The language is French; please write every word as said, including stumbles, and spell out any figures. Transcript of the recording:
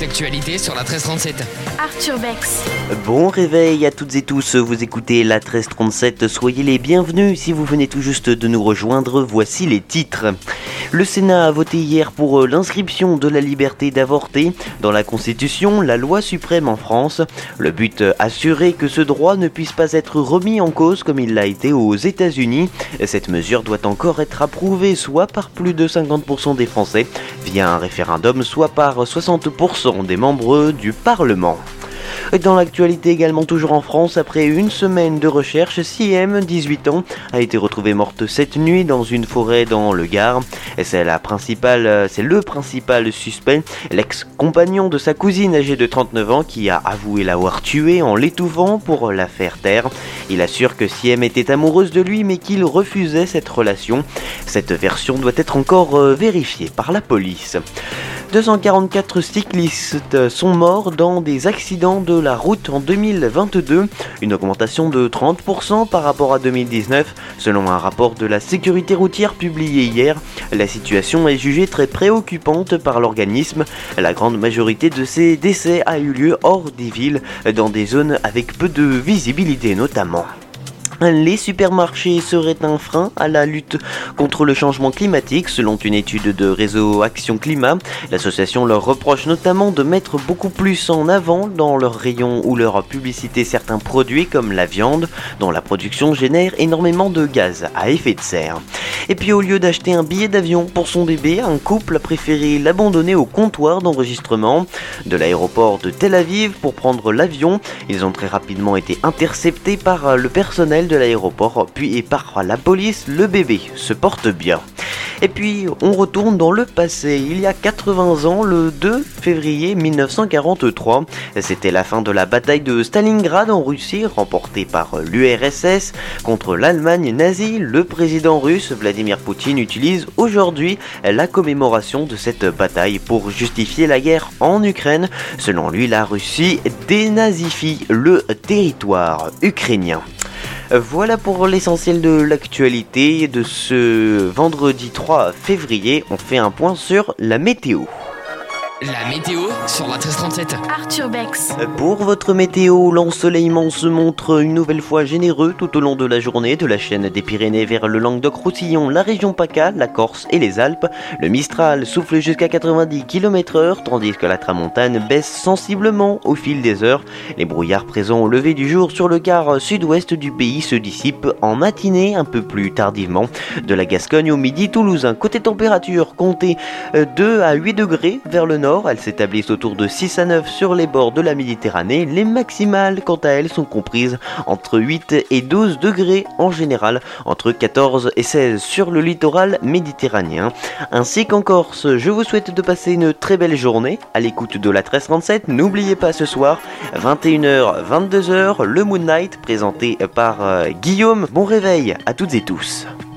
l'actualité sur la treize trente-sept. Arthur Bex. Bon réveil à toutes et tous, vous écoutez la treize trente-sept, soyez les bienvenus. Si vous venez tout juste de nous rejoindre, voici les titres. Le Sénat a voté hier pour l'inscription de la liberté d'avorter dans la Constitution, la loi suprême en France. Le but, assurer que ce droit ne puisse pas être remis en cause comme il l'a été aux États-Unis. Cette mesure doit encore être approuvée soit par plus de cinquante pour cent des Français via un référendum, soit par soixante pour cent des membres du Parlement. Dans l'actualité également, toujours en France, après une semaine de recherche, Siem, dix-huit ans, a été retrouvée morte cette nuit dans une forêt dans le Gard. C'est, la principale, c'est le principal suspect, l'ex-compagnon de sa cousine âgée de trente-neuf ans qui a avoué l'avoir tuée en l'étouffant pour la faire taire. Il assure que Siem était amoureuse de lui mais qu'il refusait cette relation. Cette version doit être encore euh, vérifiée par la police. deux cent quarante-quatre cyclistes sont morts dans des accidents de la route en deux mille vingt-deux, une augmentation de trente pour cent par rapport à deux mille dix-neuf, selon un rapport de la sécurité routière publié hier. La situation est jugée très préoccupante par l'organisme. La grande majorité de ces décès a eu lieu hors des villes, dans des zones avec peu de visibilité notamment. Les supermarchés seraient un frein à la lutte contre le changement climatique, selon une étude de Réseau Action Climat. L'association leur reproche notamment de mettre beaucoup plus en avant dans leurs rayons ou leur publicité certains produits comme la viande, dont la production génère énormément de gaz à effet de serre. Et puis au lieu d'acheter un billet d'avion pour son bébé, un couple a préféré l'abandonner au comptoir d'enregistrement de l'aéroport de Tel Aviv pour prendre l'avion. Ils ont très rapidement été interceptés par le personnel de l'aéroport, puis et par la police. Le bébé se porte bien. Et puis on retourne dans le passé, il y a quatre-vingts ans, le deux février mille neuf cent quarante-trois. C'était la fin de la bataille de Stalingrad en Russie, remportée par l'U R S S contre l'Allemagne nazie. Le président russe Vladimir Poutine utilise aujourd'hui la commémoration de cette bataille pour justifier la guerre en Ukraine. Selon lui, la Russie dénazifie le territoire ukrainien. Voilà pour l'essentiel de l'actualité de ce vendredi trois février. On fait un point sur la météo. La météo sur la treize trente-sept. Arthur Bex. Pour votre météo, l'ensoleillement se montre une nouvelle fois généreux tout au long de la journée, de la chaîne des Pyrénées vers le Languedoc-Roussillon, la région PACA, la Corse et les Alpes. Le Mistral souffle jusqu'à quatre-vingt-dix kilomètres heure, tandis que la tramontane baisse sensiblement au fil des heures. Les brouillards présents au lever du jour sur le quart sud-ouest du pays se dissipent en matinée un peu plus tardivement. De la Gascogne au midi toulousain. Côté température, comptez deux à huit degrés vers le nord. Elles s'établissent autour de six à neuf sur les bords de la Méditerranée. Les maximales, quant à elles, sont comprises entre huit et douze degrés en général, entre quatorze et seize sur le littoral méditerranéen. Ainsi qu'en Corse, je vous souhaite de passer une très belle journée à l'écoute de la treize trente-sept. N'oubliez pas ce soir, vingt et une heures vingt-deux heures, le Moon Night présenté par euh, Guillaume. Bon réveil à toutes et tous.